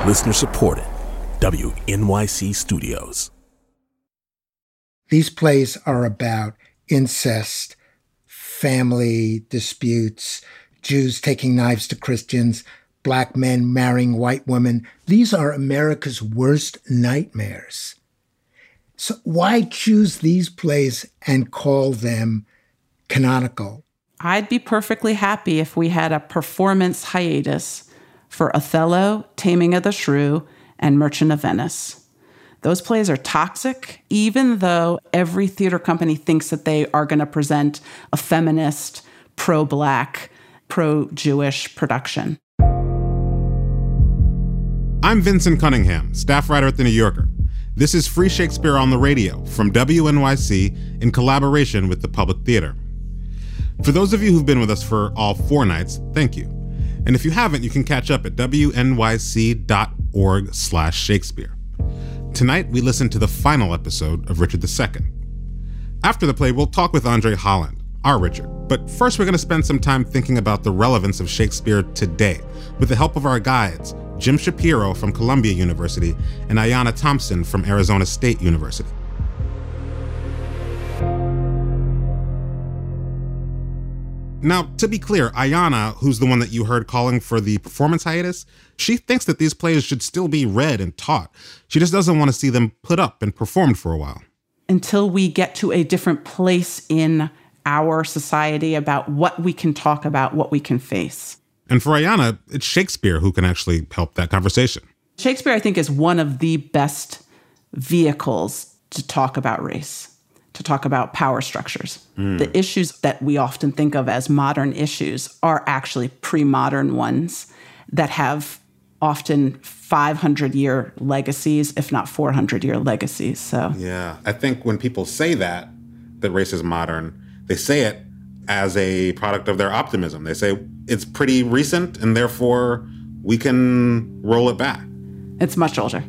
Listener supported. WNYC Studios. These plays are about incest, family disputes, Jews taking knives to Christians, black men marrying white women. These are America's worst nightmares. So why choose these plays and call them canonical? I'd be perfectly happy if we had a performance hiatus for Othello, Taming of the Shrew, and Merchant of Venice. Those plays are toxic, even though every theater company thinks that they are going to present a feminist, pro-Black, pro-Jewish production. I'm Vincent Cunningham, staff writer at The New Yorker. This is Free Shakespeare on the Radio from WNYC in collaboration with the Public Theater. For those of you who've been with us for all 4 nights, thank you. And if you haven't, you can catch up at wnyc.org/Shakespeare. Tonight, we listen to the final episode of Richard II. After the play, we'll talk with Andre Holland, our Richard. But first, we're going to spend some time thinking about the relevance of Shakespeare today, with the help of our guides, Jim Shapiro from Columbia University and Ayanna Thompson from Arizona State University. Now, to be clear, Ayanna, who's the one that you heard calling for the performance hiatus, she thinks that these plays should still be read and taught. She just doesn't want to see them put up and performed for a while. Until we get to a different place in our society about what we can talk about, what we can face. And for Ayanna, it's Shakespeare who can actually help that conversation. Shakespeare, I think, is one of the best vehicles to talk about race, to talk about power structures. The issues that we often think of as modern issues are actually pre-modern ones that have often 500-year legacies, if not 400-year legacies. So yeah, I think when people say that race is modern, they say it as a product of their optimism. They say it's pretty recent and therefore we can roll it back. It's much older.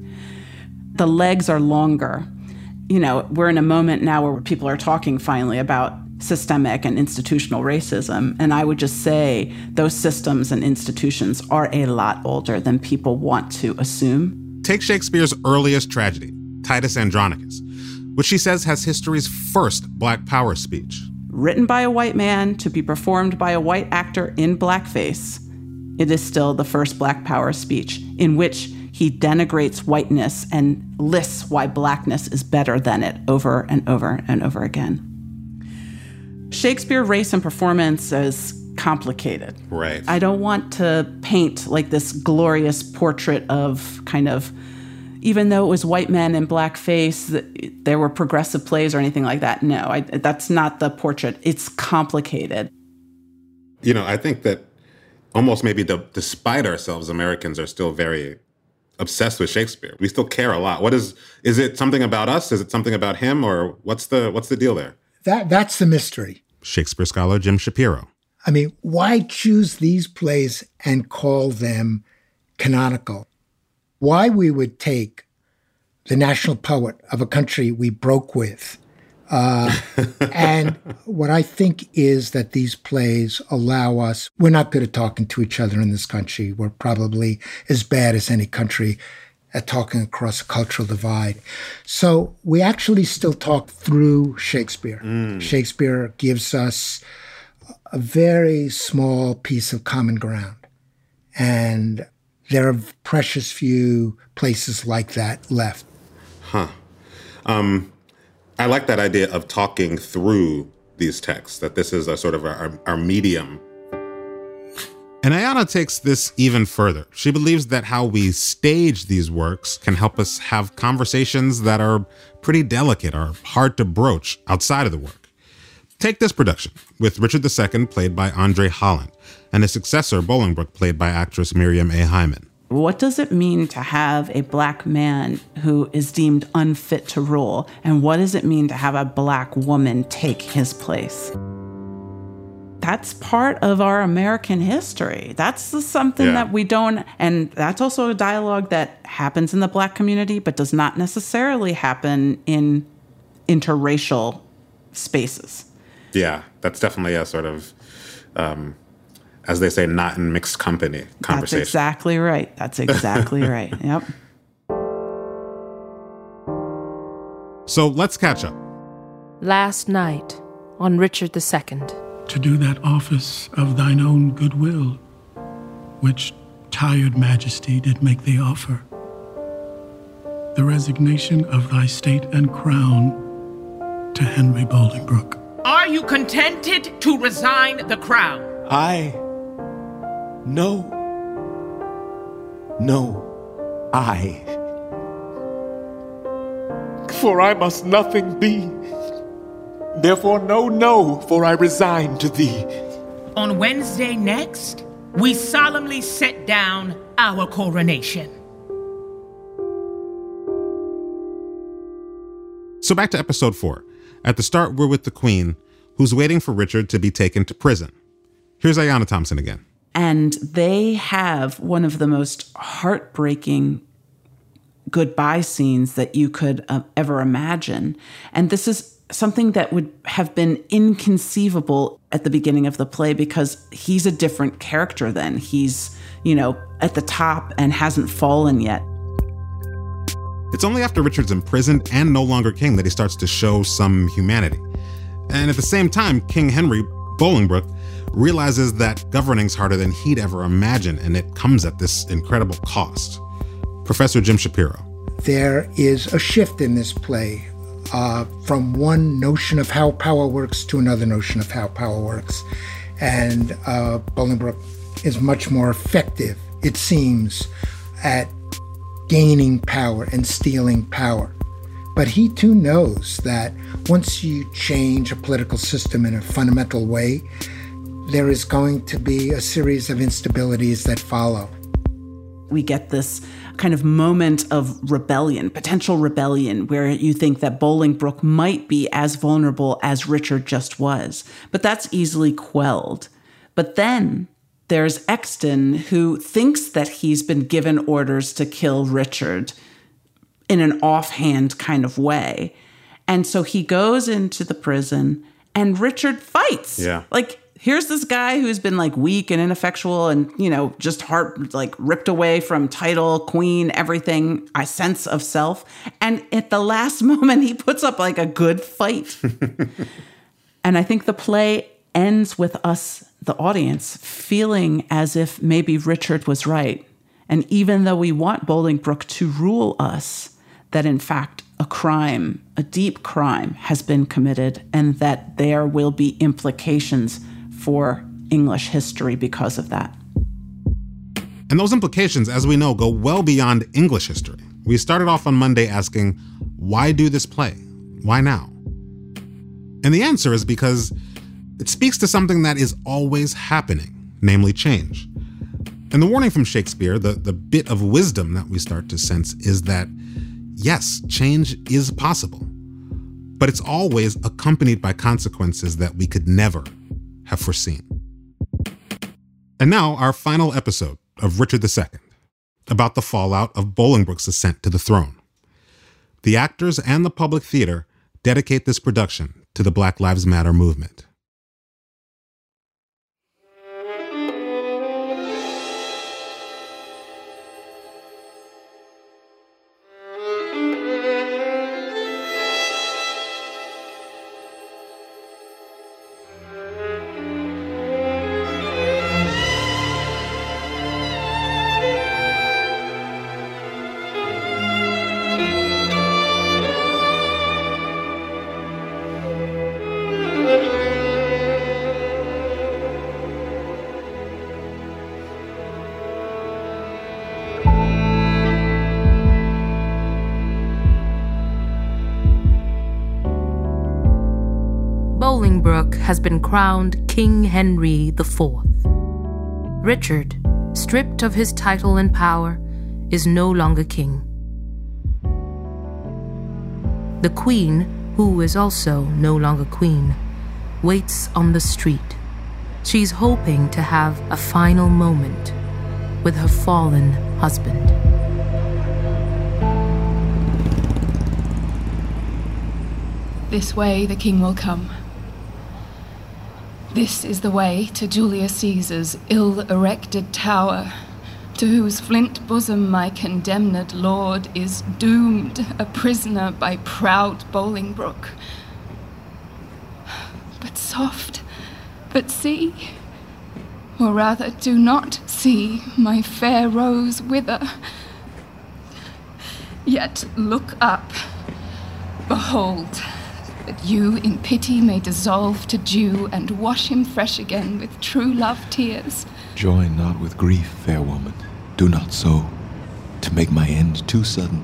The legs are longer. You know, we're in a moment now where people are talking finally about systemic and institutional racism. And I would just say those systems and institutions are a lot older than people want to assume. Take Shakespeare's earliest tragedy, Titus Andronicus, which she says has history's first Black Power speech. Written by a white man to be performed by a white actor in blackface, it is still the first Black Power speech in which he denigrates whiteness and lists why blackness is better than it over and over and over again. Shakespeare, race, and performance is complicated. Right. I don't want to paint like this glorious portrait of kind of, even though it was white men in blackface, there were progressive plays or anything like that. No, that's not the portrait. It's complicated. You know, I think that almost maybe despite ourselves, Americans are still very obsessed with Shakespeare. We still care a lot. Is it something about us? Is it something about him? Or what's the deal there? That's the mystery. Shakespeare scholar Jim Shapiro. I mean, why choose these plays and call them canonical? Why we would take the national poet of a country we broke with. And what I think is that these plays allow us, we're not good at talking to each other in this country. We're probably as bad as any country at talking across a cultural divide. So we actually still talk through Shakespeare. Shakespeare gives us a very small piece of common ground. And there are precious few places like that left. I like that idea of talking through these texts, that this is a sort of our medium. And Ayanna takes this even further. She believes that how we stage these works can help us have conversations that are pretty delicate or hard to broach outside of the work. Take this production, with Richard II played by Andre Holland, and his successor, Bolingbroke, played by actress Miriam A. Hyman. What does it mean to have a Black man who is deemed unfit to rule? And what does it mean to have a Black woman take his place? That's part of our American history. That's something that we don't, and that's also a dialogue that happens in the Black community, but does not necessarily happen in interracial spaces. Yeah, that's definitely a sort of as they say, not in mixed company conversation. That's exactly right. That's exactly right. Yep. So let's catch up. Last night, on Richard II. To do that office of thine own goodwill, which tired majesty did make thee offer. The resignation of thy state and crown to Henry Bolingbroke. Are you contented to resign the crown? No, I. For I must nothing be. Therefore no, for I resign to thee. On Wednesday next, we solemnly set down our coronation. So back to episode 4. At the start, we're with the Queen, who's waiting for Richard to be taken to prison. Here's Ayanna Thompson again. And they have one of the most heartbreaking goodbye scenes that you could ever imagine. And this is something that would have been inconceivable at the beginning of the play because he's a different character then. He's, at the top and hasn't fallen yet. It's only after Richard's imprisoned and no longer king that he starts to show some humanity. And at the same time, King Henry Bolingbroke realizes that governing's harder than he'd ever imagined, and it comes at this incredible cost. Professor Jim Shapiro. There is a shift in this play from one notion of how power works to another notion of how power works. And Bolingbroke is much more effective, it seems, at gaining power and stealing power. But he too knows that once you change a political system in a fundamental way, there is going to be a series of instabilities that follow. We get this kind of moment of rebellion, potential rebellion, where you think that Bolingbroke might be as vulnerable as Richard just was. But that's easily quelled. But then there's Exton, who thinks that he's been given orders to kill Richard in an offhand kind of way. And so he goes into the prison and Richard fights. Yeah. Here's this guy who's been weak and ineffectual and, just ripped away from title, queen, everything, a sense of self. And at the last moment, he puts up a good fight. And I think the play ends with us, the audience, feeling as if maybe Richard was right. And even though we want Bolingbroke to rule us, that in fact a crime, a deep crime, has been committed and that there will be implications for English history because of that. And those implications, as we know, go well beyond English history. We started off on Monday asking, why do this play? Why now? And the answer is because it speaks to something that is always happening, namely change. And the warning from Shakespeare, the bit of wisdom that we start to sense, is that, yes, change is possible, but it's always accompanied by consequences that we could never have foreseen. And now, our final episode of Richard II, about the fallout of Bolingbroke's ascent to the throne. The actors and the public theater dedicate this production to the Black Lives Matter movement. Bolingbroke has been crowned King Henry IV. Richard, stripped of his title and power, is no longer king. The Queen, who is also no longer queen, waits on the street. She's hoping to have a final moment with her fallen husband. This way the king will come. This is the way to Julius Caesar's ill-erected tower, to whose flint bosom my condemned lord is doomed a prisoner by proud Bolingbroke. But soft, but see, or rather do not see my fair rose wither. Yet look up, behold, that you in pity may dissolve to dew and wash him fresh again with true love tears. Join not with grief, fair woman, do not so, to make my end too sudden.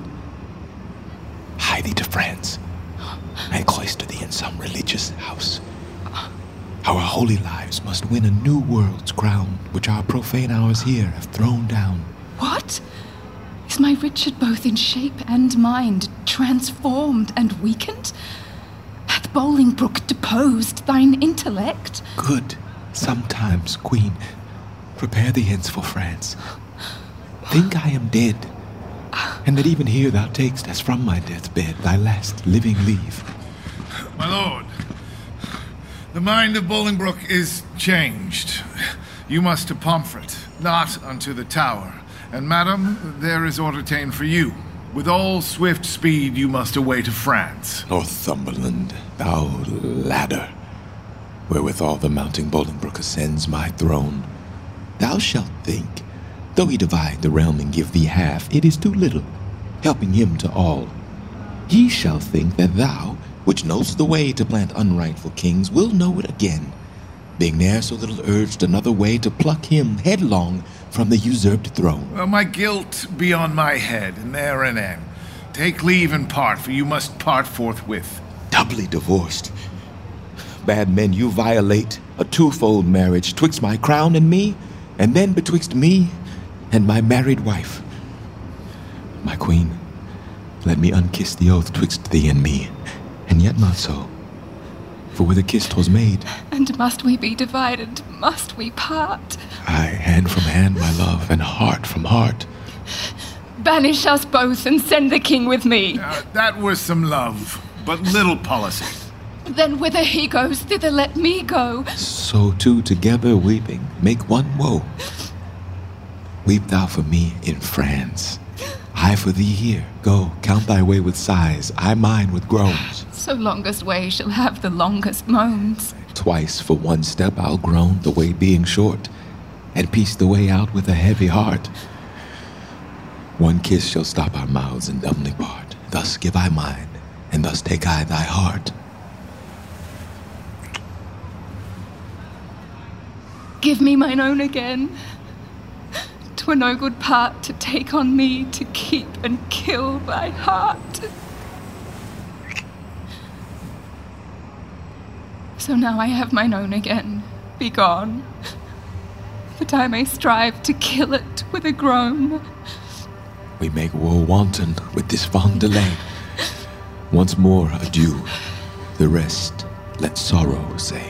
Hie thee to France, and cloister thee in some religious house. Our holy lives must win a new world's crown, which our profane hours here have thrown down. What? Is my Richard both in shape and mind transformed and weakened? Hath Bolingbroke deposed thine intellect? Good, sometimes, Queen. Prepare thee hence for France. Think I am dead, and that even here thou takest, as from my deathbed, thy last living leave. My lord, the mind of Bolingbroke is changed. You must to Pomfret, not unto the tower. And madam, there is order ta'en for you. With all swift speed you must away to France. Northumberland, thou ladder, wherewithal the mounting Bolingbroke ascends my throne. Thou shalt think, though he divide the realm and give thee half, it is too little, helping him to all. He shall think that thou, which know'st the way to plant unrightful kings, will know it again, being ne'er so little urged another way to pluck him headlong from the usurped throne. Well, my guilt be on my head, and there an end. Take leave and part, for you must part forthwith. Doubly divorced. Bad men, you violate a twofold marriage twixt my crown and me, and then betwixt me and my married wife. My queen, let me unkiss the oath twixt thee and me, and yet not so. For with a kiss 'twas made. And must we be divided? Must we part? Aye, hand from hand, my love, and heart from heart. Banish us both and send the king with me. That were some love, but little policy. Then whither he goes, thither let me go. So two together weeping make one woe. Weep thou for me in France. I for thee here. Go, count thy way with sighs, I mine with groans. So longest way shall have the longest moans. Twice for one step I'll groan, the way being short, and piece the way out with a heavy heart. One kiss shall stop our mouths and dumbly part. Thus give I mine, and thus take I thy heart. Give me mine own again. 'Twere no good part to take on me to keep and kill thy heart. So now I have mine own again. Be gone, that I may strive to kill it with a groan. We make war wanton with this fond delay. Once more adieu, the rest let sorrow say.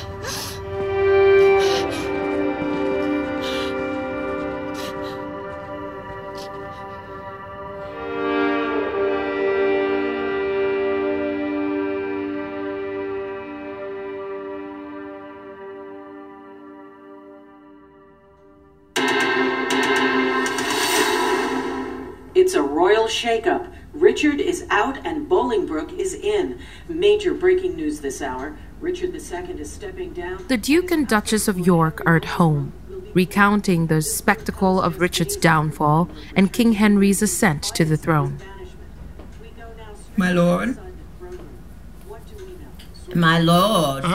It's a royal shakeup. Richard is out and Bolingbroke is in. Major breaking news this hour. Richard II is stepping down. The Duke and Duchess of York are at home, recounting the spectacle of Richard's downfall and King Henry's ascent to the throne. My lord? My lord?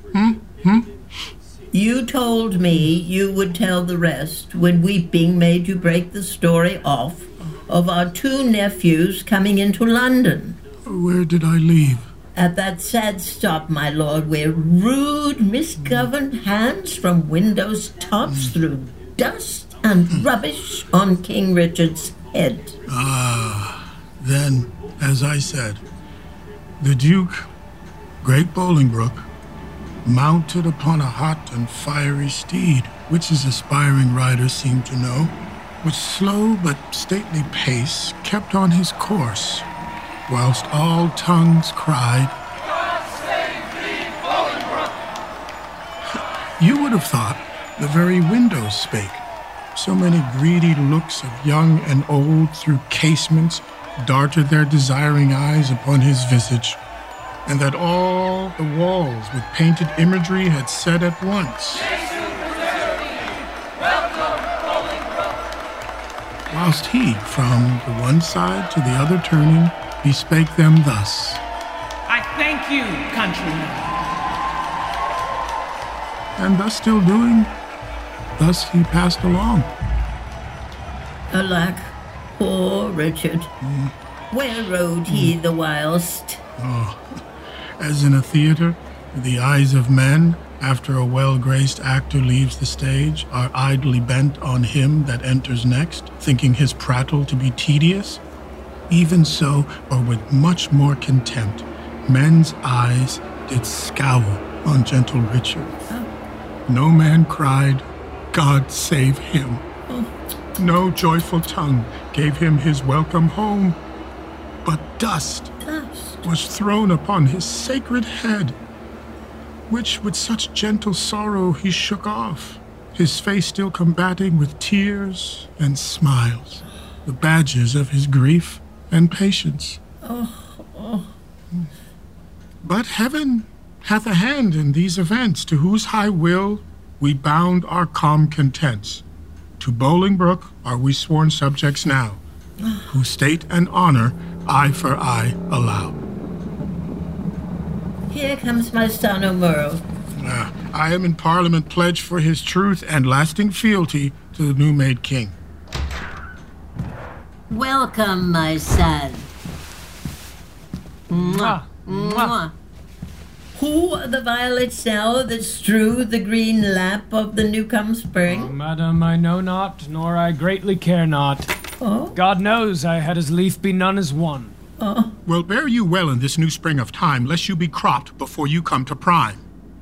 You told me you would tell the rest when weeping made you break the story off of our two nephews coming into London. Where did I leave? At that sad stop, my lord, where rude, misgoverned hands from windows tops threw dust and rubbish on King Richard's head. Then, as I said, the Duke, great Bolingbroke, mounted upon a hot and fiery steed, which his aspiring rider seemed to know, with slow but stately pace kept on his course, whilst all tongues cried, "God save thee, Bolingbroke!" You would have thought the very windows spake. So many greedy looks of young and old through casements darted their desiring eyes upon his visage, and that all the walls with painted imagery had said at once, whilst he, from the one side to the other turning, bespake them thus. I thank you, countrymen. And thus still doing, thus he passed along. Alack, poor Richard. Where rode he the whilst? Oh, as in a theater, the eyes of men, after a well-graced actor leaves the stage, are idly bent on him that enters next, thinking his prattle to be tedious. Even so, or with much more contempt, men's eyes did scowl on gentle Richard. No man cried, God save him. No joyful tongue gave him his welcome home, but dust was thrown upon his sacred head, which with such gentle sorrow he shook off, his face still combating with tears and smiles, the badges of his grief and patience. But heaven hath a hand in these events, to whose high will we bound our calm contents. To Bolingbroke are we sworn subjects now, whose state and honor eye for eye allow. Here comes my son O'Merle. I am in Parliament pledged for his truth and lasting fealty to the new-made king. Welcome, my son. Mwah. Mwah. Who are the violets now that strew the green lap of the new-come spring? Oh, madam, I know not, nor I greatly care not. Oh? God knows I had as lief be none as one. Oh. Well, bear you well in this new spring of time, lest you be cropped before you come to prime.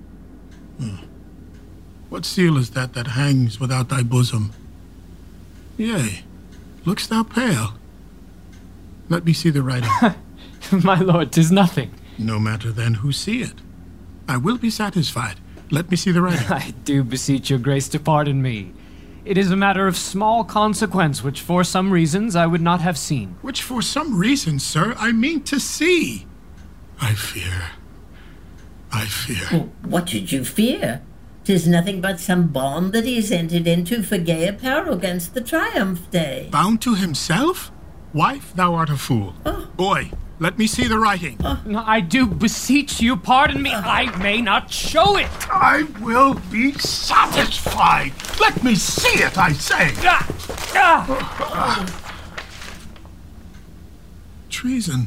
What seal is that hangs without thy bosom? Yea, look'st thou pale? Let me see the writing. My lord, 'tis nothing. No matter then who see it. I will be satisfied. Let me see the writing. I do beseech your grace to pardon me. It is a matter of small consequence, which for some reasons I would not have seen. Which for some reasons, sir, I mean to see. I fear. Well, what did you fear? 'Tis nothing but some bond that he has entered into for gay apparel against the triumph day. Bound to himself? Wife, thou art a fool. Boy, let me see the writing. No, I do beseech you, pardon me. I may not show it. I will be satisfied. Let me see it, I say. Treason.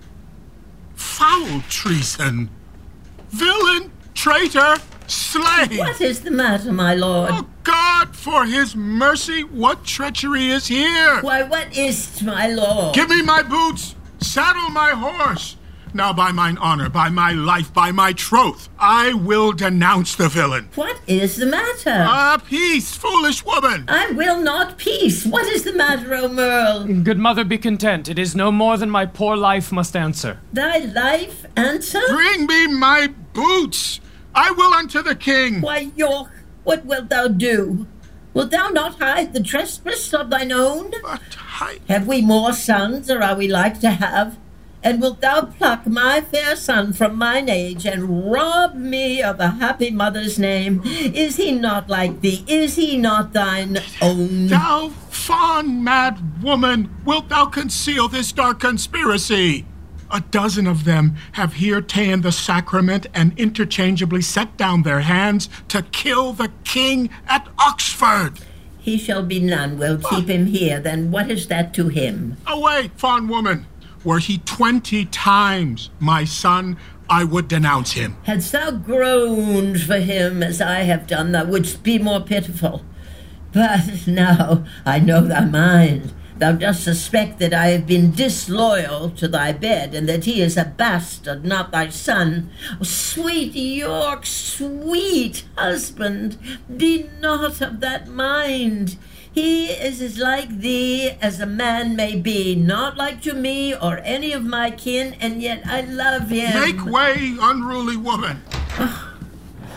Foul treason. Villain, traitor, slay. What is the matter, my lord? Oh, God, for his mercy, what treachery is here? Why, what is't, my lord? Give me my boots. Saddle my horse. Now by mine honor, by my life, by my troth, I will denounce the villain. What is the matter? Peace, foolish woman. I will not peace. What is the matter, O'Merle? Good mother, be content. It is no more than my poor life must answer. Thy life answer? Bring me my boots. I will unto the king. Why, York, what wilt thou do? Wilt thou not hide the trespass of thine own? But have we more sons, or are we like to have? And wilt thou pluck my fair son from mine age, and rob me of a happy mother's name? Is he not like thee? Is he not thine own? Thou fond mad woman, wilt thou conceal this dark conspiracy? A dozen of them have here ta'en the sacrament and interchangeably set down their hands to kill the king at Oxford. He shall be none. We'll keep him here. Then what is that to him? Away, fond woman. Were he 20 times my son, I would denounce him. Hadst thou groaned for him as I have done, thou wouldst be more pitiful. But now I know thy mind. Thou dost suspect that I have been disloyal to thy bed, and that he is a bastard, not thy son. Oh, sweet York, sweet husband, be not of that mind. He is as like thee as a man may be, not like to me or any of my kin, and yet I love him. Make way, unruly woman.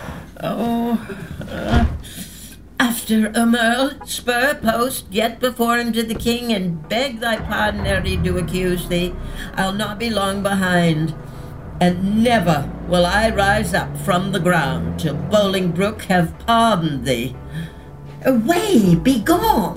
After Emerl, spur post yet before him to the king, and beg thy pardon ere he do accuse thee. I'll not be long behind, and never will I rise up from the ground till Bolingbroke have pardoned thee. Away, be gone!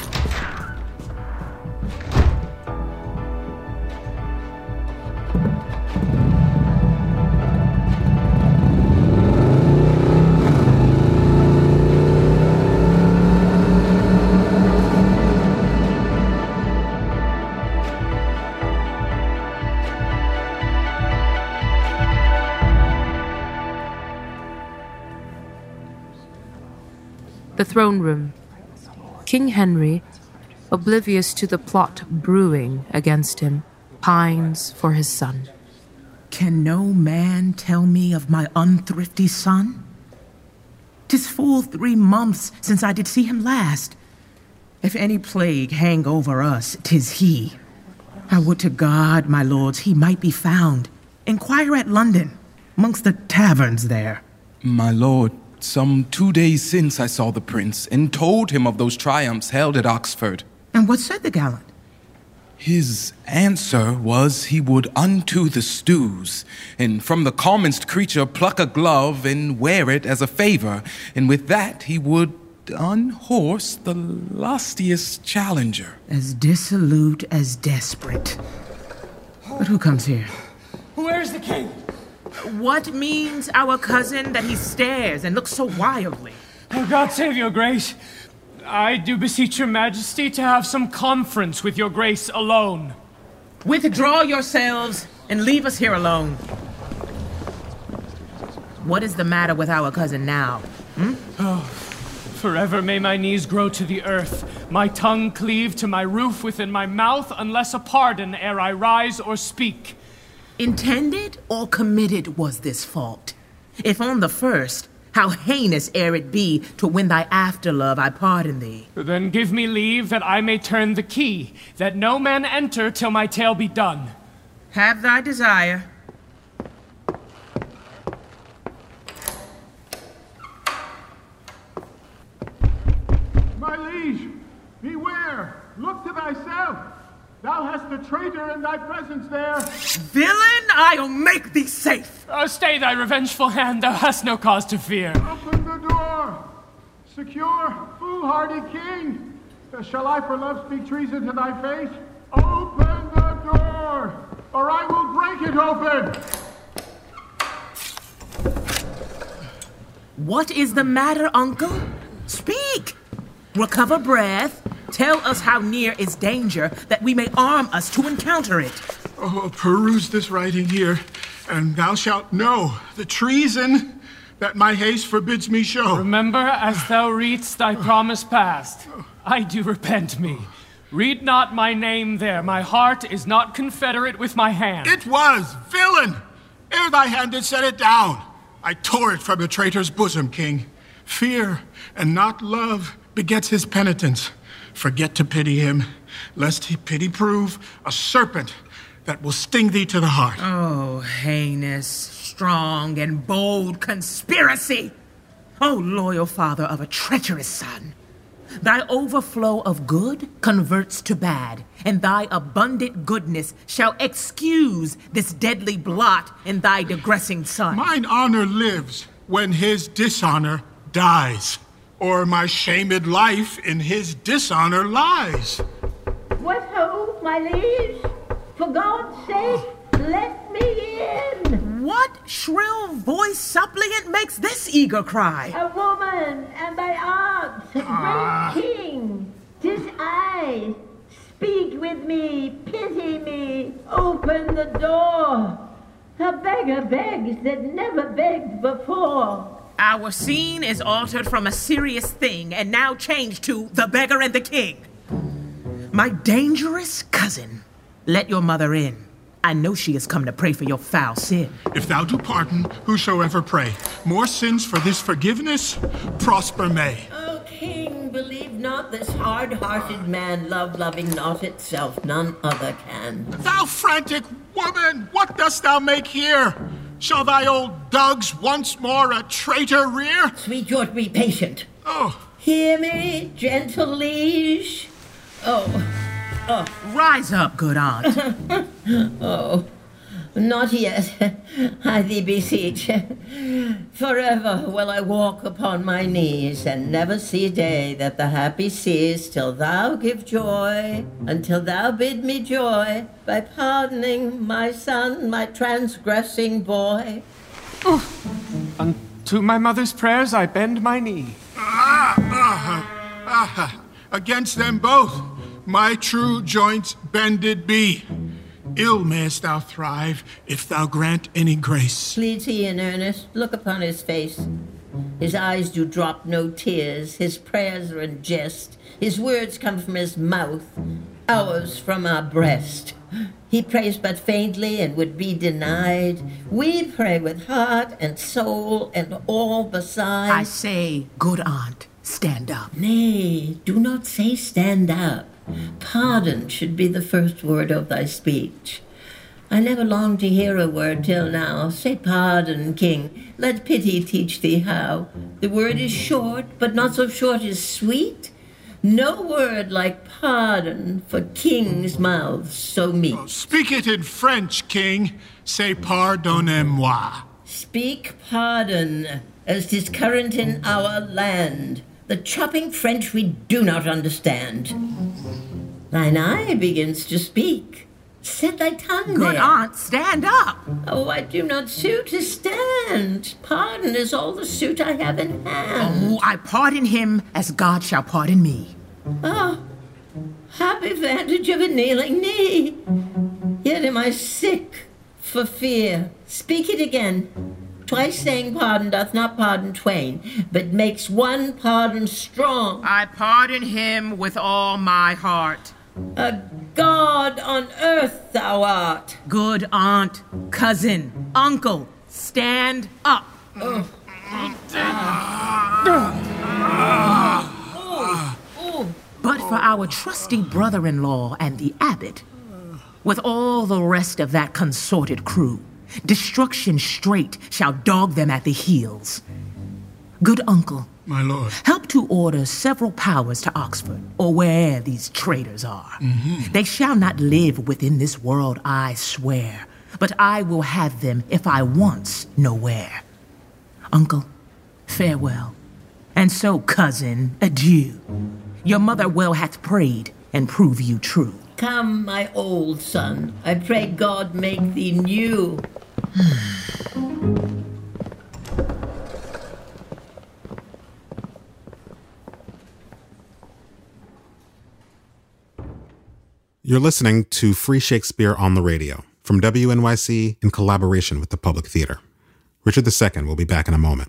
The throne room. King Henry, oblivious to the plot brewing against him, pines for his son. Can no man tell me of my unthrifty son? 'Tis full 3 months since I did see him last. If any plague hang over us, 'tis he. I would to God, my lords, he might be found. Inquire at London, amongst the taverns there. My lord, some 2 days since I saw the prince, and told him of those triumphs held at Oxford. And what said the gallant? His answer was he would unto the stews, and from the commonest creature pluck a glove and wear it as a favor, and with that he would unhorse the lustiest challenger. As dissolute as desperate. But who comes here? Where's the king? What means our cousin that he stares and looks so wildly? Oh, God save your grace. I do beseech your majesty to have some conference with your grace alone. Withdraw yourselves and leave us here alone. What is the matter with our cousin now? Oh, forever may my knees grow to the earth, my tongue cleave to my roof within my mouth, unless a pardon ere I rise or speak. Intended or committed was this fault? If on the first, how heinous ere it be to win thy afterlove, I pardon thee. Then give me leave that I may turn the key, that no man enter till my tale be done. Have thy desire. My liege, beware! Look to thyself! Thou hast a traitor in thy presence there. Villain, I'll make thee safe. Stay thy revengeful hand, thou hast no cause to fear. Open the door. Secure, foolhardy king. Shall I for love speak treason to thy face? Open the door, or I will break it open. What is the matter, uncle? Speak. Recover breath. Tell us how near is danger, that we may arm us to encounter it. Oh, peruse this writing here, and thou shalt know the treason that my haste forbids me show. Remember, as thou readst thy promise past, I do repent me. Read not my name there. My heart is not confederate with my hand. It was, villain! Ere thy hand did set it down, I tore it from the traitor's bosom, king. Fear and not love begets his penitence. Forget to pity him, lest he pity prove a serpent that will sting thee to the heart. Oh, heinous, strong, and bold conspiracy! Oh, loyal father of a treacherous son! Thy overflow of good converts to bad, and thy abundant goodness shall excuse this deadly blot in thy digressing son. Mine honor lives when his dishonor dies, or my shamed life in his dishonor lies. What ho, my liege? For God's sake, let me in! What shrill voice suppliant makes this eager cry? A woman, and thy art, great king! 'Tis I! Speak with me, pity me, open the door! A beggar begs that never begged before. Our scene is altered from a serious thing and now changed to the beggar and the king. My dangerous cousin, let your mother in. I know she has come to pray for your foul sin. If thou do pardon whosoever pray, more sins for this forgiveness prosper may. O king, believe not this hard-hearted man, love-loving not itself, none other can. Thou frantic woman, what dost thou make here? Shall thy old dogs once more a traitor rear? Sweet George, be patient. Oh. Hear me, gentle liege. Oh. Rise up, good aunt. Oh, not yet, I thee beseech. Forever will I walk upon my knees, and never see day that the happy sees, till thou give joy, until thou bid me joy, by pardoning my son, my transgressing boy. Oh. Unto my mother's prayers I bend my knee. Against them both my true joints bended be. Ill mayst thou thrive, if thou grant any grace. Pleads he in earnest? Look upon his face. His eyes do drop no tears, his prayers are in jest, his words come from his mouth, ours from our breast. He prays but faintly and would be denied. We pray with heart and soul and all beside. I say, good aunt, stand up. Nay, do not say stand up. Pardon should be the first word of thy speech. I never longed to hear a word till now. Say pardon, king, let pity teach thee how. The word is short, but not so short as sweet. No word like pardon for kings' mouths so meet. Oh, speak it in French, king. Say pardonnez-moi. Speak pardon, as 'tis current in our land. The chopping French we do not understand. Thine eye begins to speak. Set thy tongue Good there. aunt, stand up. Oh, I do not suit to stand. Pardon is all the suit I have in hand. Oh, I pardon him as God shall pardon me. Ah, happy vantage of a kneeling knee. Yet am I sick for fear. Speak it again. Twice saying pardon doth not pardon twain, but makes one pardon strong. I pardon him with all my heart. A god on earth thou art. Good aunt, cousin, uncle, stand up. But for our trusty brother-in-law and the abbot, with all the rest of that consorted crew, destruction straight shall dog them at the heels. Good uncle, my lord, help to order several powers to Oxford, or where'er these traitors are. Mm-hmm. They shall not live within this world, I swear, but I will have them if I once know where. Uncle, farewell, and so, cousin, adieu. Your mother well hath prayed, and prove you true. Come, my old son, I pray God make thee new. You're listening to Free Shakespeare on the Radio from WNYC in collaboration with the Public Theater. Richard II will be back in a moment.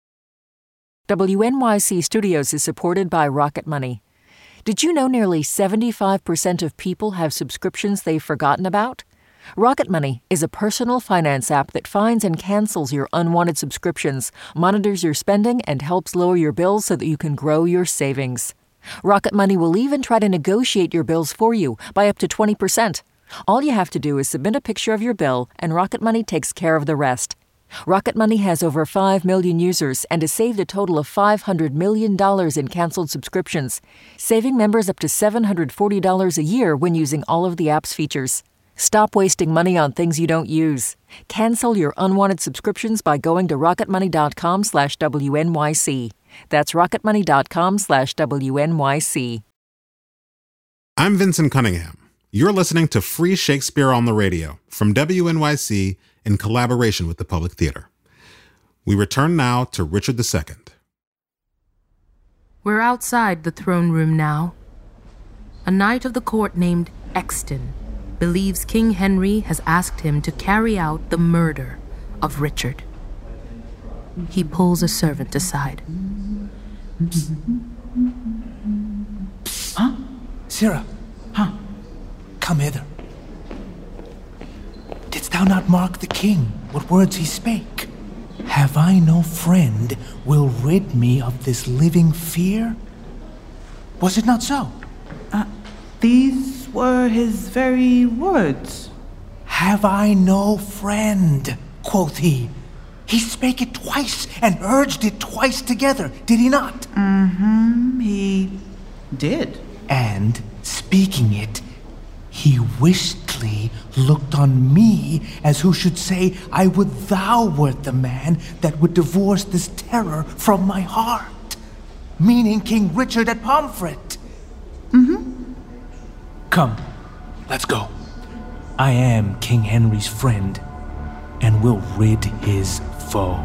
WNYC Studios is supported by Rocket Money. Did you know nearly 75% of people have subscriptions they've forgotten about? Rocket Money is a personal finance app that finds and cancels your unwanted subscriptions, monitors your spending, and helps lower your bills so that you can grow your savings. Rocket Money will even try to negotiate your bills for you by up to 20%. All you have to do is submit a picture of your bill, and Rocket Money takes care of the rest. Rocket Money has over 5 million users and has saved a total of $500 million in canceled subscriptions, saving members up to $740 a year when using all of the app's features. Stop wasting money on things you don't use. Cancel your unwanted subscriptions by going to rocketmoney.com/WNYC. That's rocketmoney.com/WNYC. I'm Vincent Cunningham. You're listening to Free Shakespeare on the Radio from WNYC in collaboration with the Public Theater. We return now to Richard II. We're outside the throne room now. A knight of the court named Exton believes King Henry has asked him to carry out the murder of Richard. He pulls a servant aside. Huh? Sirrah. Huh? Come hither. Didst thou not mark the king, what words he spake? Have I no friend will rid me of this living fear? Was it not so? These were his very words. Have I no friend, quoth he. He spake it twice and urged it twice together, did he not? He did. And, speaking it, he wistly looked on me as who should say, I would thou wert the man that would divorce this terror from my heart. Meaning King Richard at Pomfret. Come, let's go. I am King Henry's friend, and will rid his foe.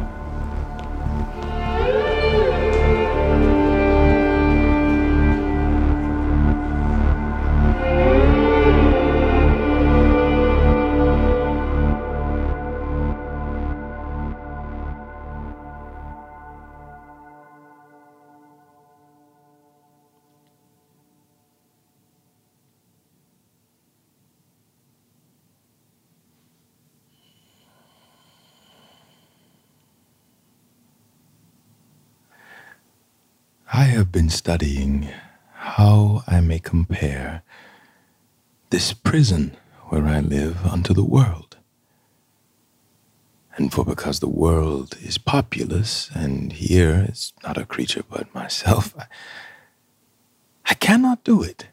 I have been studying how I may compare this prison where I live unto the world. And for because the world is populous, and here is not a creature but myself, I cannot do it.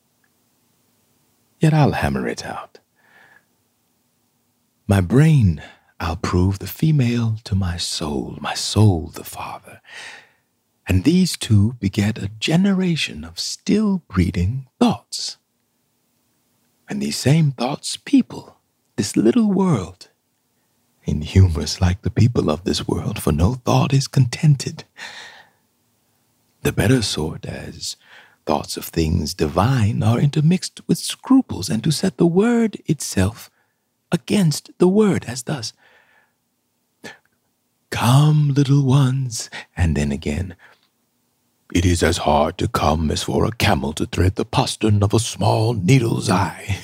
Yet I'll hammer it out. My brain I'll prove the female to my soul the father. And these two beget a generation of still-breeding thoughts. And these same thoughts people this little world, inhumorous like the people of this world, for no thought is contented. The better sort, as thoughts of things divine, are intermixed with scruples, and to set the word itself against the word, as thus. Come, little ones, and then again, it is as hard to come as for a camel to thread the postern of a small needle's eye.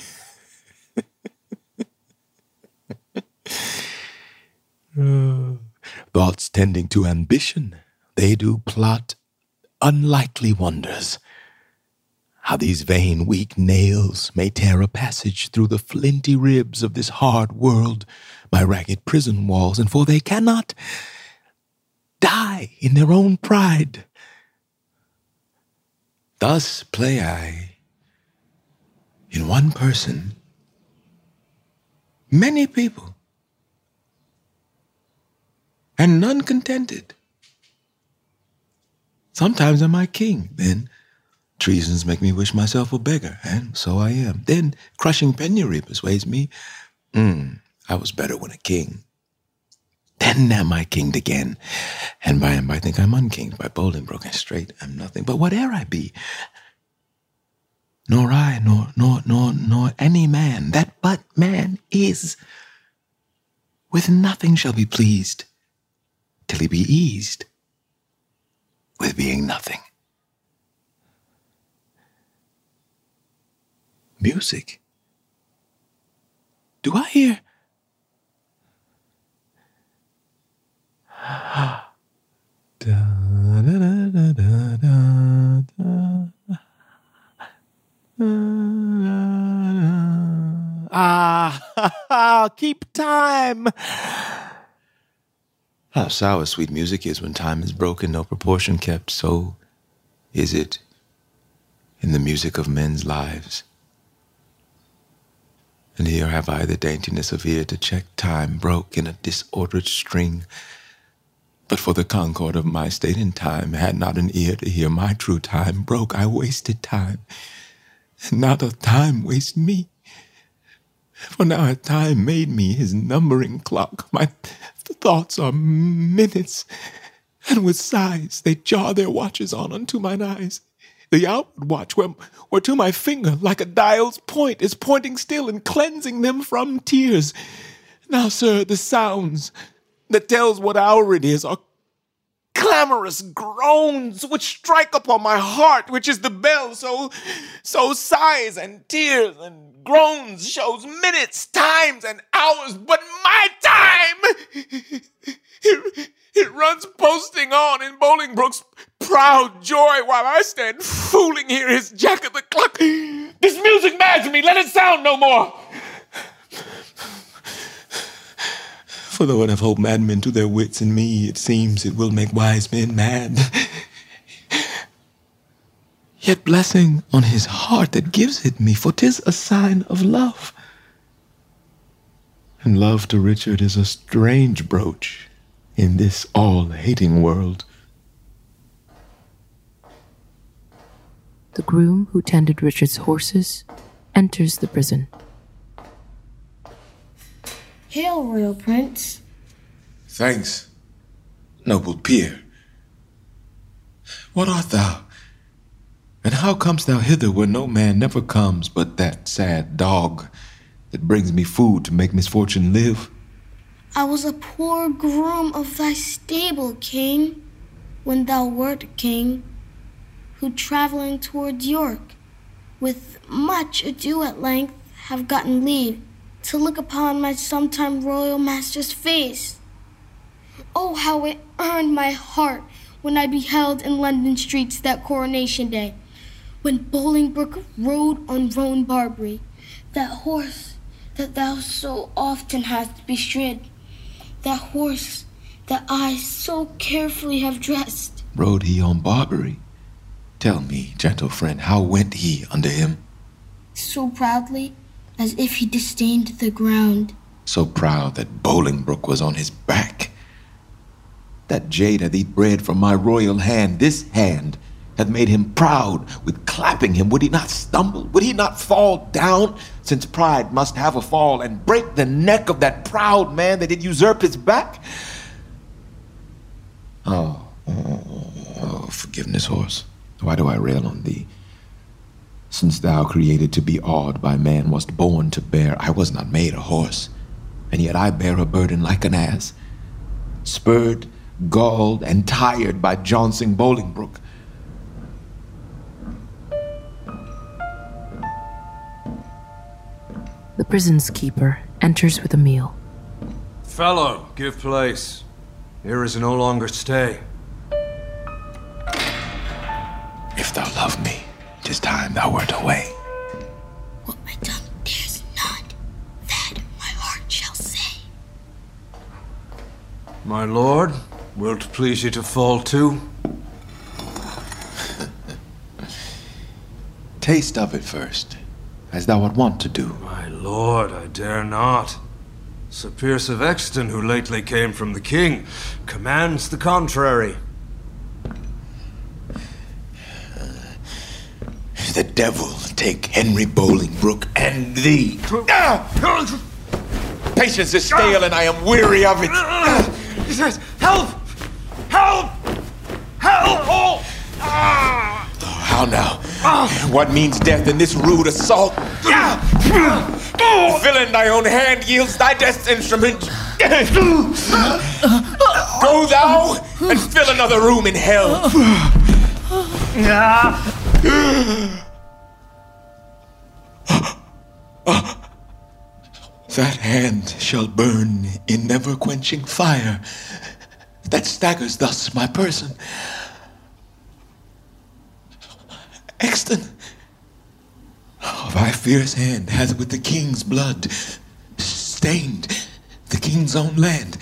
Thoughts tending to ambition, they do plot unlikely wonders. How these vain, weak nails may tear a passage through the flinty ribs of this hard world, my ragged prison walls, and for they cannot die in their own pride. Thus play I, in one person, many people, and none contented. Sometimes am I king, then treasons make me wish myself a beggar, and so I am. Then crushing penury persuades me, I was better when a king. Then am I kinged again, and by and by think I'm unkinged by Bolingbroke, and straight am nothing but whate'er I be. Nor I, nor any man that but man is, with nothing shall be pleased, till he be eased with being nothing. Music. Do I hear? Keep time. How sour sweet music is when time is broken, no proportion kept, so is it in the music of men's lives. And here have I the daintiness of ear to check time broke in a disordered string. But for the concord of my state in time, had not an ear to hear my true time broke, I wasted time, and now doth time waste me. For now hath time made me his numbering clock. My thoughts are minutes, and with sighs they jar their watches on unto mine eyes. The outward watch, whereto my finger, like a dial's point, is pointing still and cleansing them from tears. Now, sir, the sounds that tells what hour it is are clamorous groans which strike upon my heart, which is the bell. So sighs and tears and groans shows minutes, times, and hours, but my time, it runs posting on in Bolingbroke's proud joy, while I stand fooling here his jack of the clock. This music mads me, let it sound no more. For though it have helped madmen to their wits, and me it seems it will make wise men mad. Yet blessing on his heart that gives it me, for 'tis a sign of love. And love to Richard is a strange brooch in this all-hating world. The groom who tended Richard's horses enters the prison. Hail, Royal Prince. Thanks, noble peer. What art thou? And how comest thou hither where no man never comes but that sad dog that brings me food to make misfortune live? I was a poor groom of thy stable, King, when thou wert king, who travelling towards York, with much ado at length have gotten leave to look upon my sometime royal master's face. Oh, how it earned my heart when I beheld in London streets that coronation day, when Bolingbroke rode on Roan Barbary, that horse that thou so often hast bestrid, that horse that I so carefully have dressed. Rode he on Barbary? Tell me, gentle friend, how went he under him? So proudly, as if he disdained the ground. So proud that Bolingbroke was on his back. That jade hath eat bread from my royal hand. This hand hath made him proud with clapping him. Would he not stumble? Would he not fall down? Since pride must have a fall, and break the neck of that proud man that did usurp his back? Oh, forgiveness, horse. Why do I rail on thee? Since thou created to be awed by man wast born to bear, I was not made a horse, and yet I bear a burden like an ass, spurred, galled, and tired by jouncing Bolingbroke. The prison's keeper enters with a meal. Fellow, give place. Here is no longer stay. If thou love me, 'tis time thou wert away. What my tongue dares not, that my heart shall say. My lord, will't please you to fall to? Taste of it first, as thou art wont to do. My lord, I dare not. Sir Piers of Exton, who lately came from the king, commands the contrary. The devil take Henry Bolingbroke and thee. Patience is stale, and I am weary of it. He says, help! Help! Help! Oh! How now? What means death in this rude assault? Villain, thy own hand yields thy death's instrument. Go thou and fill another room in hell. That hand shall burn in never-quenching fire that staggers thus my person. Exton, thy fierce hand has with the king's blood stained the king's own land.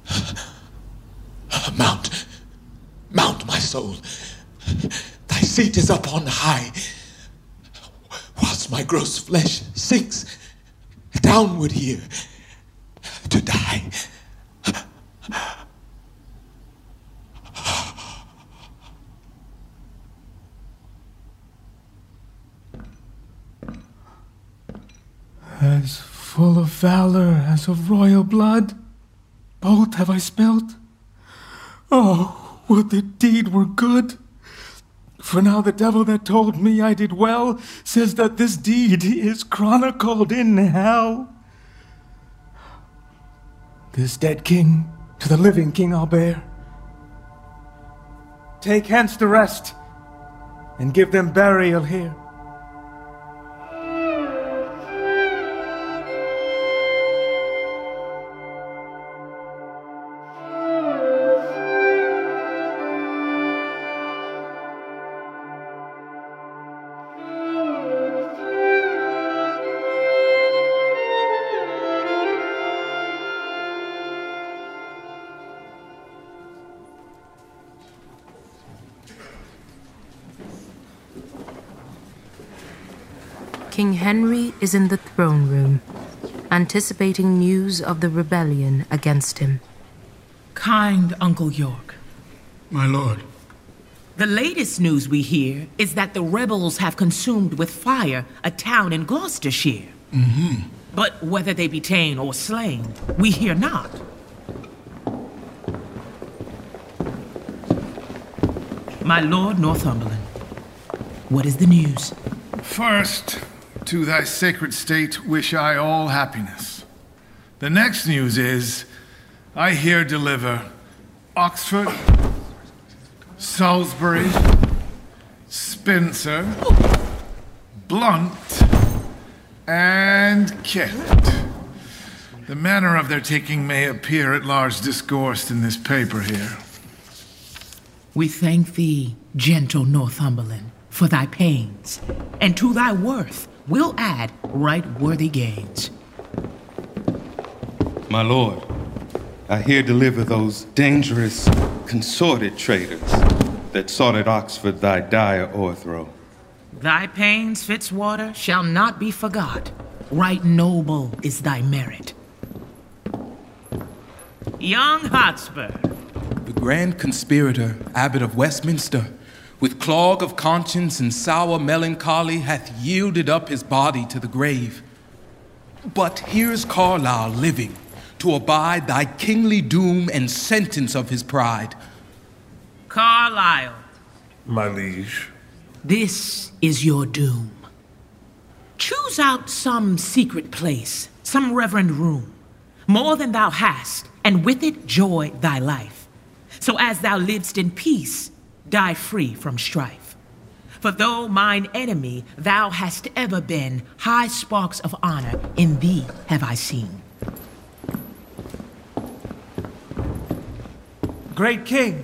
Mount, mount, my soul. Thy seat is up on high, whilst my gross flesh sinks downward here to die. As full of valor as of royal blood, both have I spilt. Oh, would the deed were good! For now the devil that told me I did well says that this deed is chronicled in hell. This dead king to the living king I'll bear. Take hence the rest, and give them burial here. King Henry is in the throne room, anticipating news of the rebellion against him. Kind Uncle York. My lord. The latest news we hear is that the rebels have consumed with fire a town in Gloucestershire. Mm-hmm. But whether they be ta'en or slain, we hear not. My lord Northumberland, what is the news? First, to thy sacred state wish I all happiness. The next news is, I here deliver Oxford, Salisbury, Spencer, Blunt, and Kent. The manner of their taking may appear at large discoursed in this paper here. We thank thee, gentle Northumberland, for thy pains, and to thy worth we'll add right worthy gains. My lord, I here deliver those dangerous, consorted traitors that sought at Oxford thy dire o'erthrow. Thy pains, Fitzwater, shall not be forgot. Right noble is thy merit. Young Hotspur. The grand conspirator, Abbot of Westminster, with clog of conscience and sour melancholy, hath yielded up his body to the grave. But here's Carlisle living, to abide thy kingly doom and sentence of his pride. Carlisle. My liege. This is your doom. Choose out some secret place, some reverend room, more than thou hast, and with it joy thy life. So as thou liv'st in peace, die free from strife. For though mine enemy thou hast ever been, high sparks of honor in thee have I seen. Great King,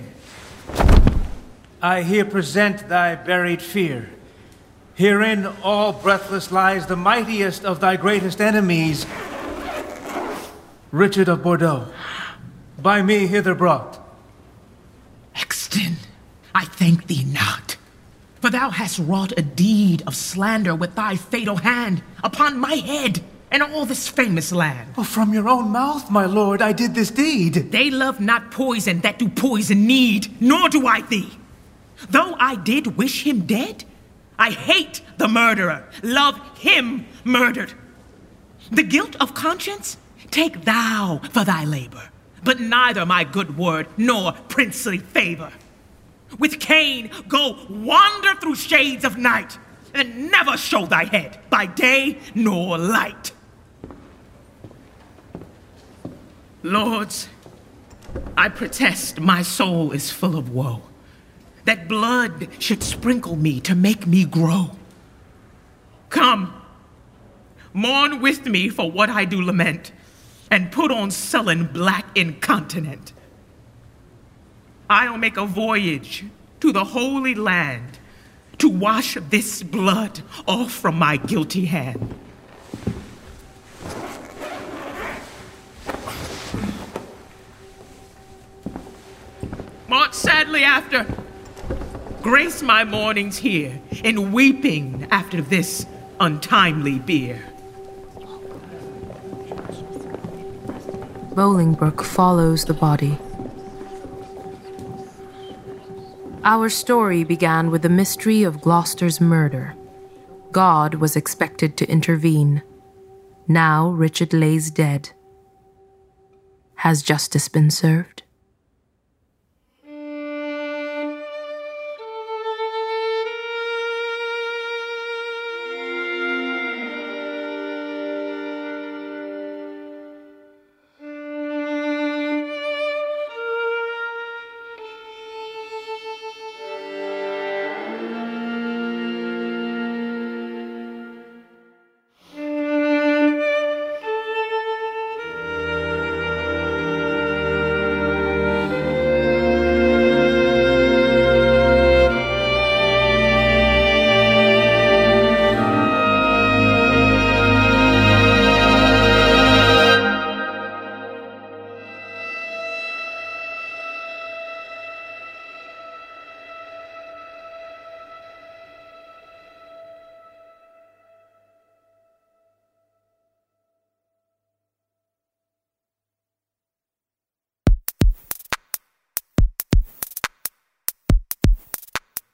I here present thy buried fear. Herein all breathless lies the mightiest of thy greatest enemies, Richard of Bordeaux, by me hither brought. Exton, I thank thee not, for thou hast wrought a deed of slander with thy fatal hand upon my head and all this famous land. Oh, from your own mouth, my lord, I did this deed. They love not poison that do poison need, nor do I thee. Though I did wish him dead, I hate the murderer, love him murdered. The guilt of conscience, take thou for thy labor, but neither my good word nor princely favor. With Cain, go wander through shades of night, and never show thy head by day nor light. Lords, I protest my soul is full of woe, that blood should sprinkle me to make me grow. Come, mourn with me for what I do lament, and put on sullen black incontinent. I'll make a voyage to the Holy Land to wash this blood off from my guilty hand. March sadly after, grace my mornings here in weeping after this untimely bier. Bolingbroke follows the body. Our story began with the mystery of Gloucester's murder. God was expected to intervene. Now Richard lays dead. Has justice been served?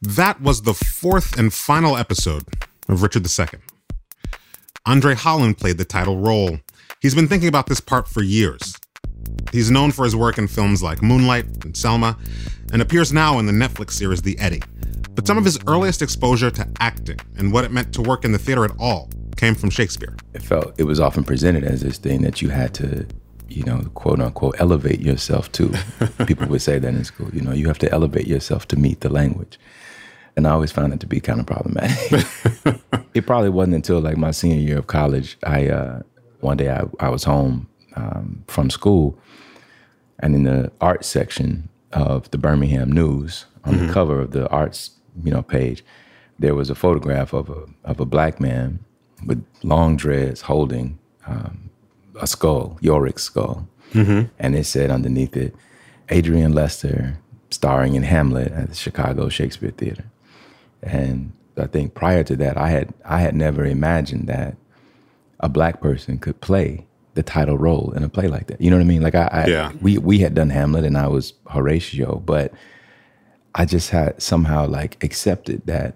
That was the fourth and final episode of Richard II. Andre Holland played the title role. He's been thinking about this part for years. He's known for his work in films like Moonlight and Selma, and appears now in the Netflix series The Eddy. But some of his earliest exposure to acting and what it meant to work in the theater at all came from Shakespeare. It was often presented as this thing that you had to, quote unquote, elevate yourself to. People would say that in school, you have to elevate yourself to meet the language. And I always found it to be kind of problematic. It probably wasn't until like my senior year of college, one day I was home from school, and in the arts section of the Birmingham News, on the cover of the arts, page, there was a photograph of a black man with long dreads holding a skull, Yorick's skull. And it said underneath it, Adrian Lester starring in Hamlet at the Chicago Shakespeare Theater. And I think prior to that, I had never imagined that a black person could play the title role in a play like that. You know what I mean? Like we had done Hamlet and I was Horatio, but I just had somehow like accepted that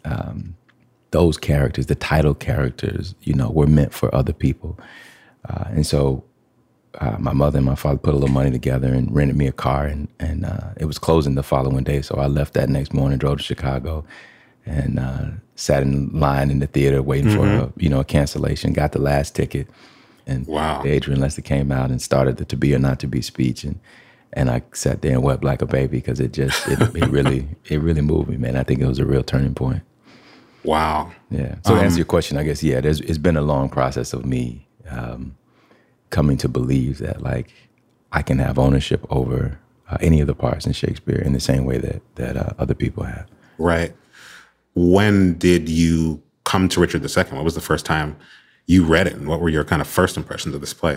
those characters, the title characters, were meant for other people. And so my mother and my father put a little money together and rented me a car, and it was closing the following day. So I left that next morning, drove to Chicago, and sat in line in the theater waiting for a cancellation, got the last ticket. And Adrian Lester came out and started the To Be or Not to Be speech. And I sat there and wept like a baby because it really moved me, man. I think it was a real turning point. Wow. Yeah. So to answer your question, I guess, it's been a long process of me coming to believe that, like, I can have ownership over any of the parts in Shakespeare in the same way that other people have. Right. When did you come to Richard II? What was the first time you read it, and what were your kind of first impressions of this play?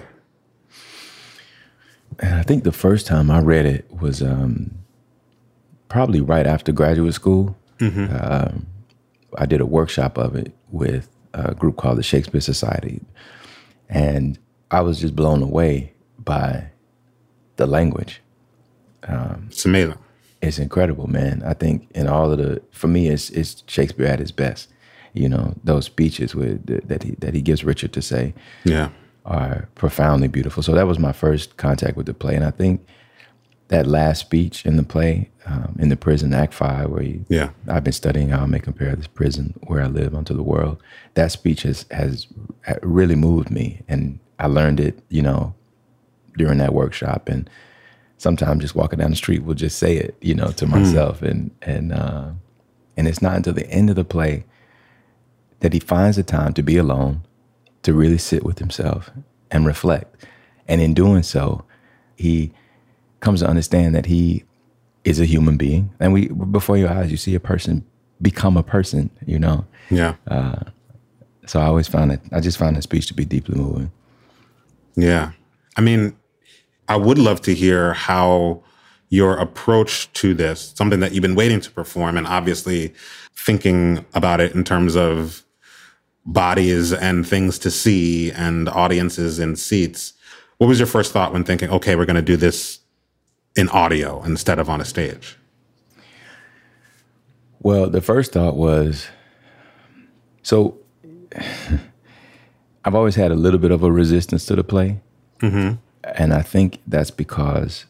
And I think the first time I read it was probably right after graduate school. I did a workshop of it with a group called the Shakespeare Society. And I was just blown away by the language. It's amazing. It's incredible, man. I think in all of for me, it's Shakespeare at his best. Those speeches that he gives Richard to say are profoundly beautiful. So that was my first contact with the play. And I think that last speech in the play, in the prison, Act 5, where I've been studying how I may compare this prison where I live unto the world. That speech has really moved me. And I learned it, during that workshop. And sometimes just walking down the street will just say it, to myself. And it's not until the end of the play that he finds the time to be alone, to really sit with himself and reflect. And in doing so, he comes to understand that he is a human being. And before your eyes, you see a person become a person, Yeah. So I just found that speech to be deeply moving. Yeah. I mean, I would love to hear how your approach to this, something that you've been waiting to perform, and obviously thinking about it in terms of bodies and things to see and audiences in seats. What was your first thought when thinking, okay, we're going to do this in audio instead of on a stage? Well, the first thought was, so I've always had a little bit of a resistance to the play. And I think that's because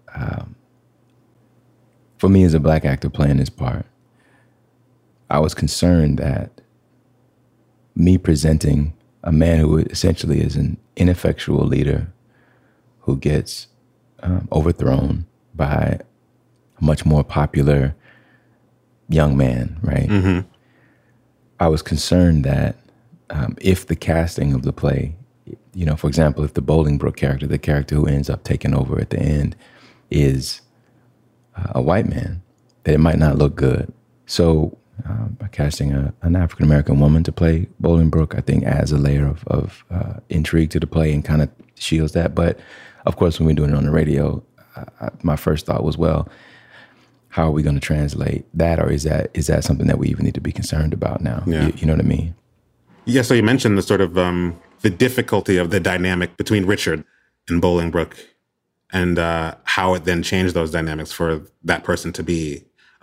for me as a black actor playing this part, I was concerned that me presenting a man who essentially is an ineffectual leader who gets overthrown by a much more popular young man, right? I was concerned that if the casting of the play, for example, if the Bolingbroke character, the character who ends up taking over at the end, is a white man, that it might not look good. So by casting an African-American woman to play Bolingbroke, I think adds a layer of intrigue to the play and kind of shields that. But of course, when we're doing it on the radio, my first thought was, well, how are we going to translate that? Or is that something that we even need to be concerned about now? Yeah. You know what I mean? Yeah, so you mentioned the sort of the difficulty of the dynamic between Richard and Bolingbroke, and how it then changed those dynamics for that person to be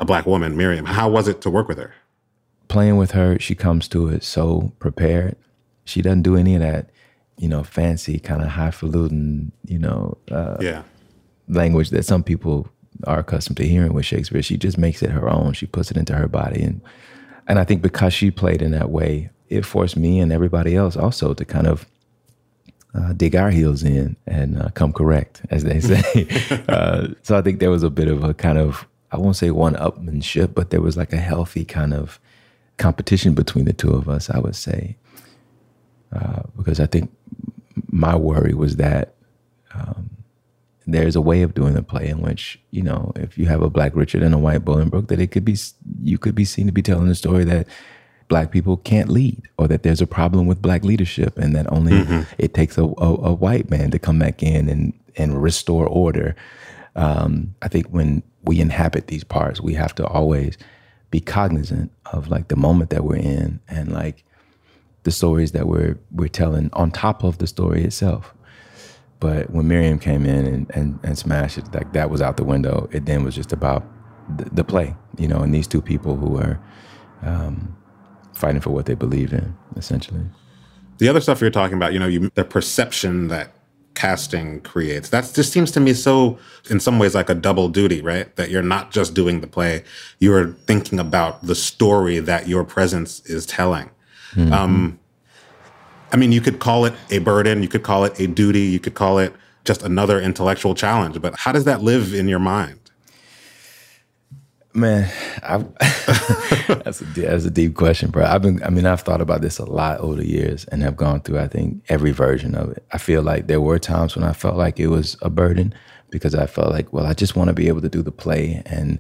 a Black woman, Miriam. How was it to work with her? Playing with her, she comes to it so prepared. She doesn't do any of that, fancy kind of highfalutin, language that some people are accustomed to hearing with Shakespeare. She just makes it her own. She puts it into her body. And I think because she played in that way, it forced me and everybody else also to kind of dig our heels in and come correct, as they say. So I think there was a bit of a kind of, I won't say one-upmanship, but there was like a healthy kind of competition between the two of us, I would say. Because I think my worry was that there's a way of doing the play in which, if you have a Black Richard and a white Bolingbroke, that you could be seen to be telling a story that Black people can't lead, or that there's a problem with Black leadership, and that only it takes a white man to come back in and restore order. I think when we inhabit these parts, we have to always be cognizant of like the moment that we're in, and like the stories that we're telling on top of the story itself. But when Miriam came in and smashed it, like that was out the window. It then was just about the play, and these two people who are fighting for what they believed in, essentially. The other stuff you're talking about, the perception that casting creates, that just seems to me so, in some ways, like a double duty, right? That you're not just doing the play, you're thinking about the story that your presence is telling. Mm-hmm. You could call it a burden, you could call it a duty, you could call it just another intellectual challenge, but how does that live in your mind? Man, that's a deep question, bro. I've thought about this a lot over the years and have gone through, I think, every version of it. I feel like there were times when I felt like it was a burden because I felt like, well, I just want to be able to do the play and,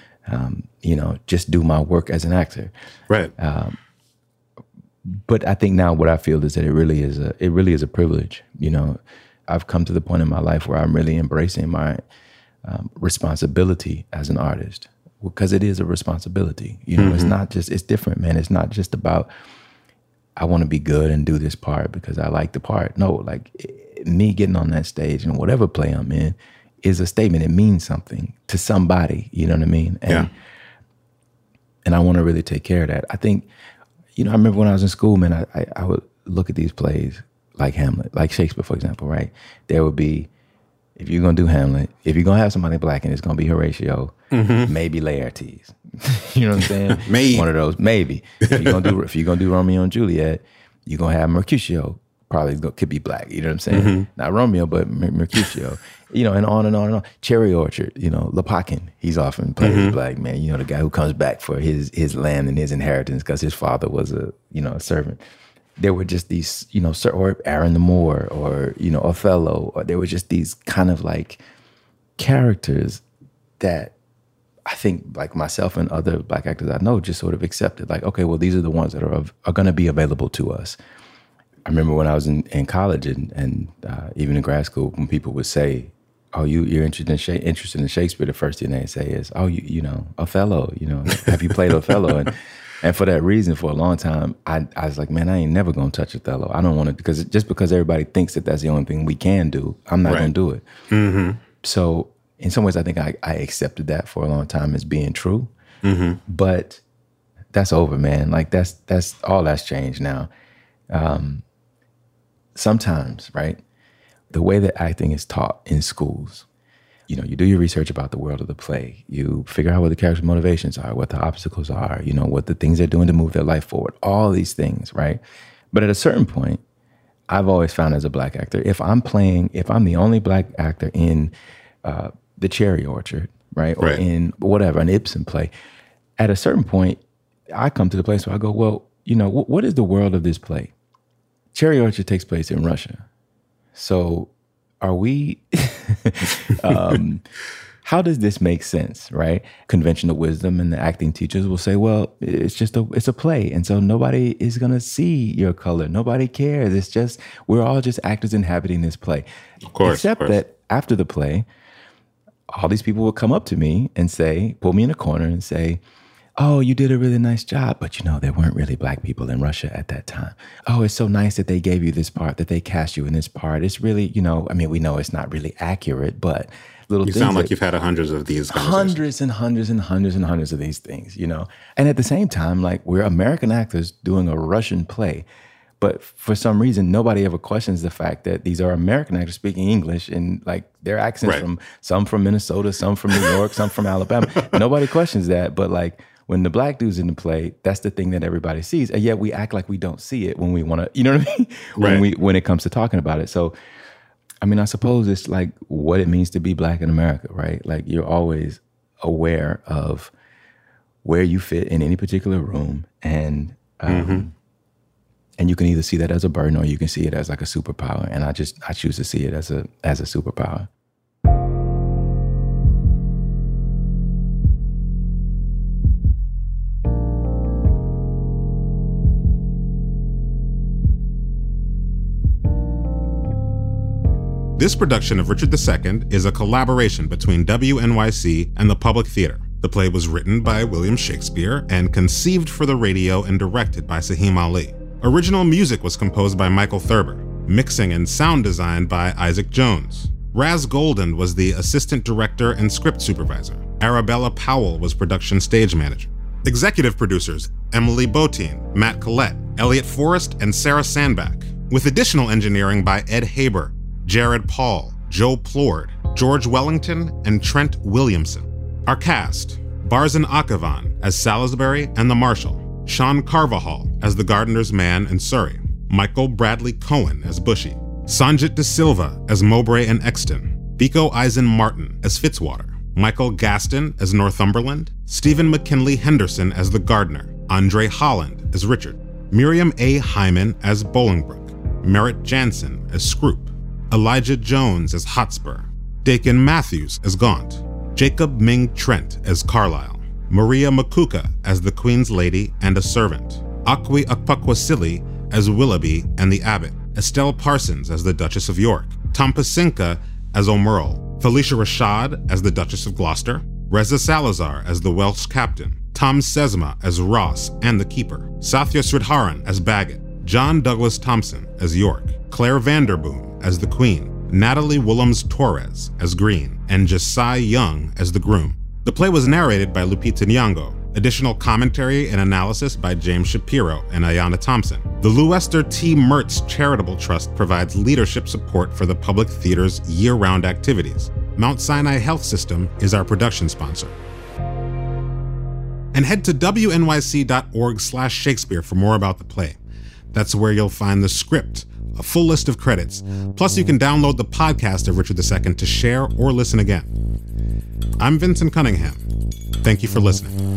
just do my work as an actor. Right. But I think now what I feel is that it really is a privilege. I've come to the point in my life where I'm really embracing my responsibility as an artist. Because it is a responsibility. It's not just, it's different, man. It's not just about, I want to be good and do this part because I like the part. No, like me getting on that stage and whatever play I'm in is a statement. It means something to somebody, you know what I mean? And I want to really take care of that. I think, I remember when I was in school, man, I would look at these plays like Hamlet, like Shakespeare, for example, right? There would be, if you're going to do Hamlet, if you're going to have somebody Black and it's going to be Horatio, maybe Laertes. You know what I'm saying? Maybe. One of those, maybe. If you're going to do Romeo and Juliet, you're going to have Mercutio. Probably could be Black, you know what I'm saying? Not Romeo, but Mercutio. And on and on and on. Cherry Orchard, Lepakin, he's often played as Black man. The guy who comes back for his land and his inheritance because his father was a servant. There were just these, or Aaron the Moor, or, Othello, or there were just these kind of like characters that I think like myself and other Black actors I know just sort of accepted. Like, okay, well, these are the ones that are going to be available to us. I remember when I was in college and even in grad school, when people would say, oh, you're interested in Shakespeare, the first thing they say is, oh, Othello, have you played Othello? And for that reason, for a long time, I was like, man, I ain't never going to touch Othello. I don't want to, because everybody thinks that that's the only thing we can do, I'm not going to do it. Mm-hmm. So in some ways, I think I accepted that for a long time as being true. Mm-hmm. But that's over, man. Like that's all that's changed now. Sometimes, right, the way that acting is taught in schools, you do your research about the world of the play. You figure out what the character's motivations are, what the obstacles are, what the things they're doing to move their life forward, all these things, right? But at a certain point, I've always found as a Black actor, if I'm the only Black actor in the Cherry Orchard, right? Or in whatever, an Ibsen play, at a certain point, I come to the place where I go, well, what is the world of this play? Cherry Orchard takes place in Russia. So are we, how does this make sense, right? Conventional wisdom and the acting teachers will say, well, it's a play. And so nobody is going to see your color. Nobody cares. We're all just actors inhabiting this play. Of course. Except that after the play, all these people will come up to me and say, pull me in a corner and say, oh, you did a really nice job, but there weren't really black people in Russia at that time. Oh, it's so nice that they gave you this part, that they cast you in this part. It's really, we know it's not really accurate, but little things. You sound like you've had hundreds of these conversations. Hundreds of these things, And at the same time, like, we're American actors doing a Russian play. But for some reason, nobody ever questions the fact that these are American actors speaking English, and like their accents from some from Minnesota, some from New York, some from Alabama. Nobody questions that. But like, when the black dude's in the play, that's the thing that everybody sees. And yet we act like we don't see it when we want to, you know what I mean? When it comes to talking about it. So, I suppose it's like what it means to be black in America, right? Like, you're always aware of where you fit in any particular room. And you can either see that as a burden or you can see it as like a superpower. And I choose to see it as a superpower. This production of Richard II is a collaboration between WNYC and the Public Theater. The play was written by William Shakespeare and conceived for the radio and directed by Saheem Ali. Original music was composed by Michael Thurber, mixing and sound design by Isaac Jones. Raz Golden was the assistant director and script supervisor. Arabella Powell was production stage manager. Executive producers Emily Botine, Matt Collette, Elliot Forrest, and Sarah Sandback, with additional engineering by Ed Haber, Jared Paul, Joe Plord, George Wellington, and Trent Williamson. Our cast: Barzan Akavan as Salisbury and the Marshal, Sean Carvajal as the gardener's man in Surrey, Michael Bradley Cohen as Bushy, Sanjit De Silva as Mowbray and Exton, Biko Eisen Martin as Fitzwater, Michael Gaston as Northumberland, Stephen McKinley Henderson as the gardener, Andre Holland as Richard, Miriam A. Hyman as Bolingbroke, Merritt Jansen as Scroop, Elijah Jones as Hotspur, Dakin Matthews as Gaunt, Jacob Ming Trent as Carlisle, Maria Makuka as the Queen's Lady and a servant, Akwi Akpakwasili as Willoughby and the Abbot, Estelle Parsons as the Duchess of York, Tom Pasinka as O'Merle, Felicia Rashad as the Duchess of Gloucester, Reza Salazar as the Welsh captain, Tom Sesma as Ross and the Keeper, Sathya Sridharan as Bagot, John Douglas Thompson as York, Claire Vanderboom as the Queen, Natalie Willems-Torres as Green, and Josiah Young as the Groom. The play was narrated by Lupita Nyong'o. Additional commentary and analysis by James Shapiro and Ayanna Thompson. The Lou Esther T. Mertz Charitable Trust provides leadership support for the Public Theater's year-round activities. Mount Sinai Health System is our production sponsor. And head to wnyc.org/Shakespeare for more about the play. That's where you'll find the script, a full list of credits, plus you can download the podcast of Richard II to share or listen again. I'm Vincent Cunningham. Thank you for listening.